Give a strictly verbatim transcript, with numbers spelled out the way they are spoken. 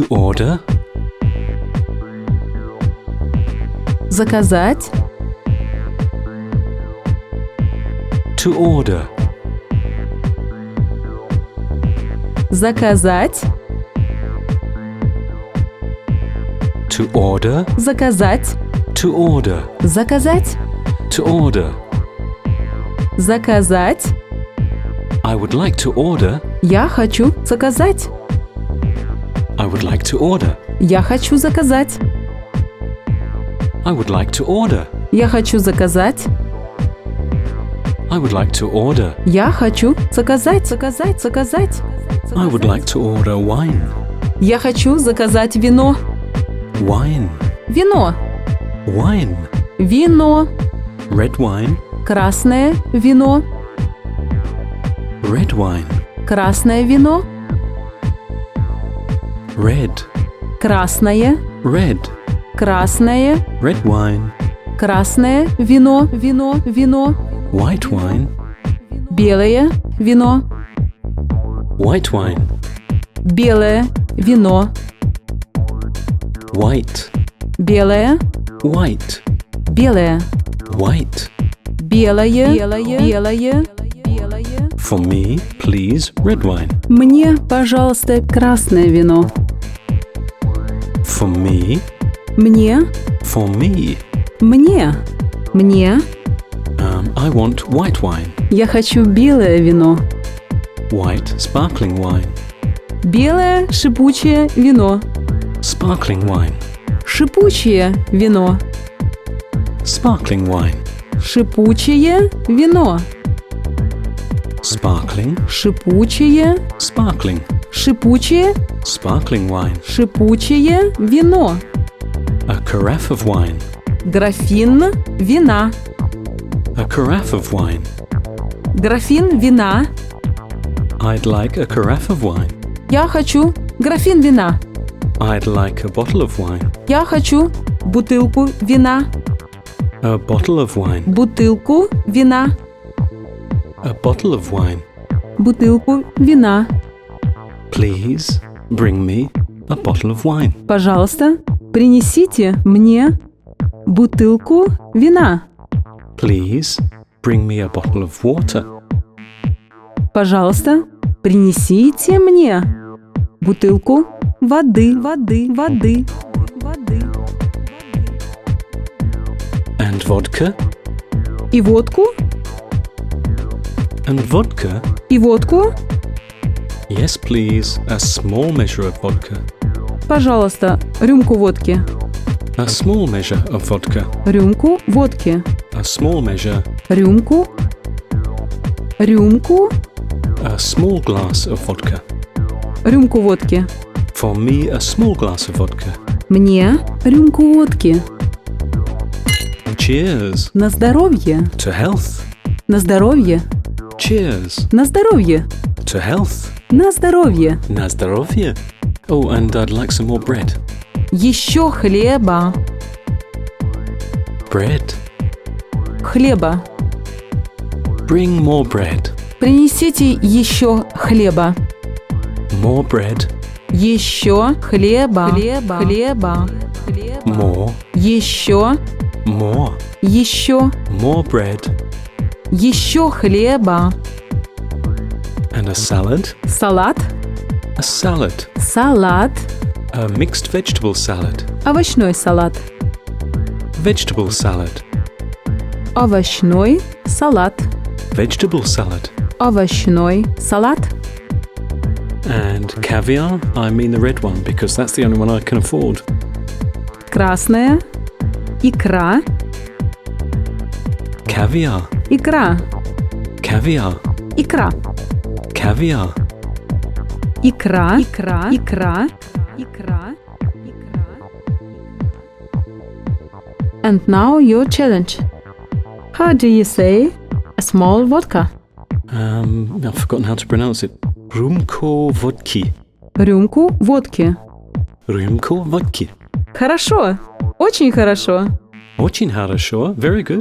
To order. Заказать. To order. Заказать. To order. Заказать. To order. Заказать. To order. Заказать. I would like to order. Я хочу заказать. I would like to order. Я хочу заказать. I would like to order. Я хочу заказать. I would like to order. Я хочу заказать. Заказать. Заказать. I would like to order wine. Я хочу заказать вино. Wine. Вино. Wine. Вино. Red wine. Красное вино. Red wine. Красное вино. Red. Красное. Red. Красное. Red wine. Красное вино. Вино. Вино. White wine. Белое вино. White wine. Белое вино. White. Белое. White. Белое. White. Белое. Белое. Белое. For me, please, red wine. Мне, пожалуйста, красное вино. For me. Мне. For me. Мне. Мне. Um, I want white wine. Я хочу белое вино. White sparkling wine. Белое шипучее вино. Sparkling wine. Шипучее вино. Sparkling wine. Шипучее вино. Sparkling. Шипучее. Sparkling. Шипучее. Sparkling wine. Шипучее вино. A carafe of wine. Графин вина. A carafe of wine. Графин вина. I'd like a carafe of wine. Я хочу графин вина. I'd like a bottle of wine. Я хочу бутылку вина. A bottle of wine. Бутылку вина. A bottle of wine. Бутылку вина. Please bring me a bottle of wine. Пожалуйста, принесите мне бутылку вина. Please bring me a bottle of water. Пожалуйста, принесите мне бутылку воды, воды, воды, воды. And vodka. И водку, And vodka. и водку. Yes, please. A small measure of vodka. Пожалуйста, рюмку водки. A small measure of vodka. Рюмку водки. A small measure. Рюмку. Рюмку. A small glass of vodka. Рюмку водки. For me, a small glass of vodka. Мне рюмку водки. Cheers. На здоровье. To health. На здоровье. Cheers. На здоровье. To health. На здоровье. Na zdrowie. Oh, and I'd like some more bread. Еще хлеба. Bread. Хлеба. Bring more bread. Принесите еще хлеба. More bread. Еще хлеба. Хлеба. Хлеба. More. Еще. More. Еще. More bread. Еще хлеба. And a salad. Салат. A salad. Салат. A mixed vegetable salad. Овощной салат. Vegetable salad. Овощной салат. Vegetable salad. Овощной салат. And caviar. I mean the red one because that's the only one I can afford. Красная. Икра. Caviar. Икра. Caviar. Икра. Caviar. Икра. Икра. Икра. Икра. And now your challenge. How do you say a small vodka? Um, I've forgotten how to pronounce it. Rumko vodki. Рюмку водки. Rumko vodki. Хорошо. Очень хорошо. Очень хорошо. Very good.